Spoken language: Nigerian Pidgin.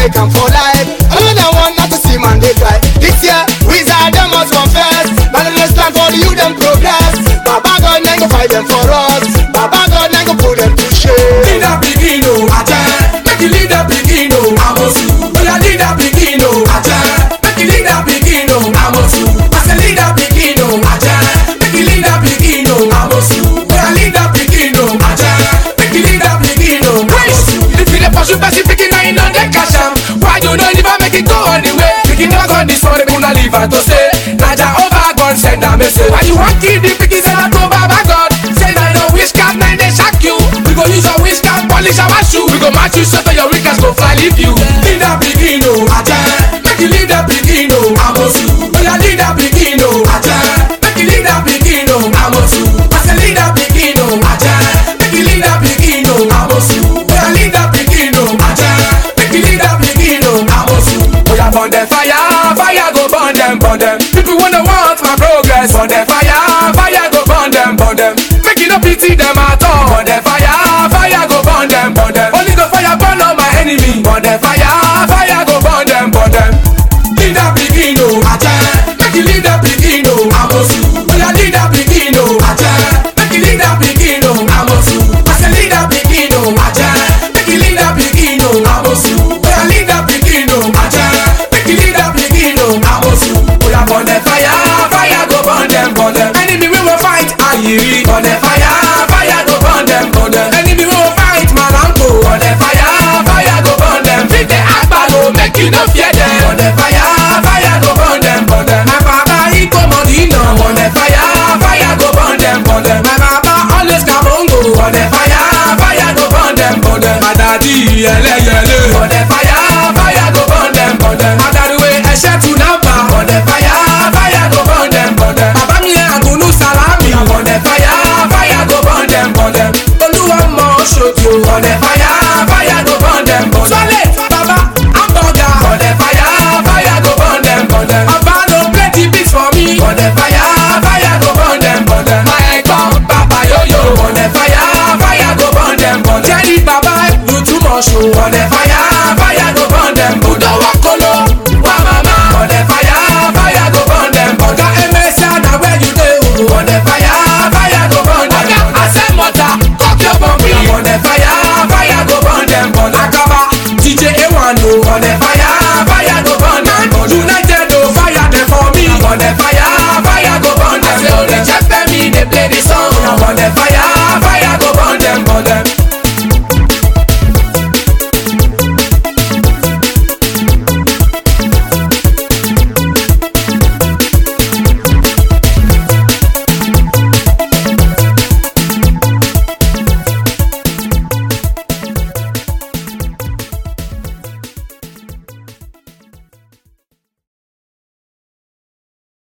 make them for life. Another one not to see man they try. This year, wizard them must confess. Man in the stand for the youth them progress. Baba God now go fight them for us. Baba God now go put them to shame. Leader begin oh, aja. Make the leader begin oh, amosu. Oh yeah, leader begin oh, aja. Make the leader begin oh, amosu. As a leader begin oh, aja. Make the leader begin oh, amosu. Oh yeah, leader begin oh, aja. Make the leader begin oh, amosu. If you dey pursue person picking now you know they cash am. Why you don't even make it go on the way? Picking up on this one, they gonna leave her to say. Naja over God send a message. Why you want kill the picking send her to Baba God? Say that no witchcraft now they shock you. We go use your witchcraft polish our shoe. We go match you so that your weakness go fly leave you. Leader begin oh, aja. Make the leader begin oh, amosu. Oh yeah, leader begin oh, aja. Make the leader begin oh, amosu. As a leader begin oh, aja. Make the leader begin oh, amosu. Oh yeah, leader begin oh, aja. Make the leader begin oh, amosu. Oh yeah, burn them fire, fire go burn them, burn them. People wanna want my progress. Burn them fire, fire go burn them, burn them. Make you no pity them at all. Burn them fire, fire go burn them, burn them. Only go fire burn all my enemy. Burn them fire, fire go burn them, burn them. Leader begin oh, aja. Make the leader begin oh, amosu. Oh yeah, leader begin oh, aja. Make the leader begin oh, amosu. As a leader begin oh, aja. Make the leader begin oh, amosu. Oh yeah, leader begin oh, aja. Make the leader begin oh, amosu. Oh yeah, burn them fire, fire go burn them, burn them. Enemy we will fight, ayiri. Burn them fire, fire go burn them, burn them. Enemy we will fight, malambo. Burn them fire, fire go burn them. Fit the agbalo, make you no fear